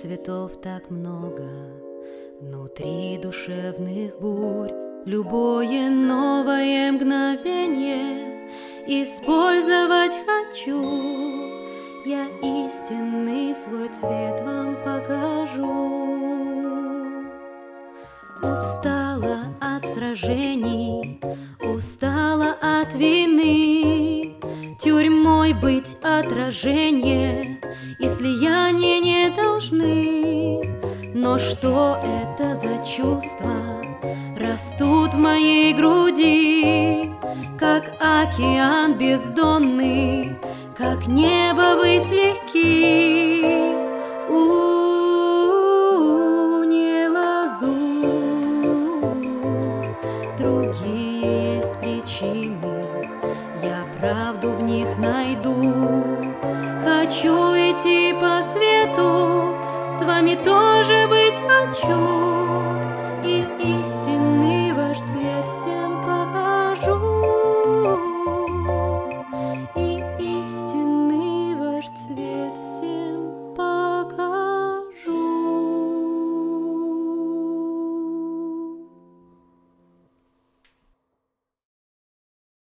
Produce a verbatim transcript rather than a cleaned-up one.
цветов так много, внутри душевных бурь. Любое новое мгновенье использовать хочу. Я истинный свой цвет вам покажу. Устала от сражений, устала от вины, тюрьмой быть отражение, излияния не должны. Но что это за чувства растут в моей груди, как океан бездонный, как небо ввысь легки. У, не лазурь, другие есть причины, я правду в них найду. Хочу идти по свету, с вами тоже быть хочу.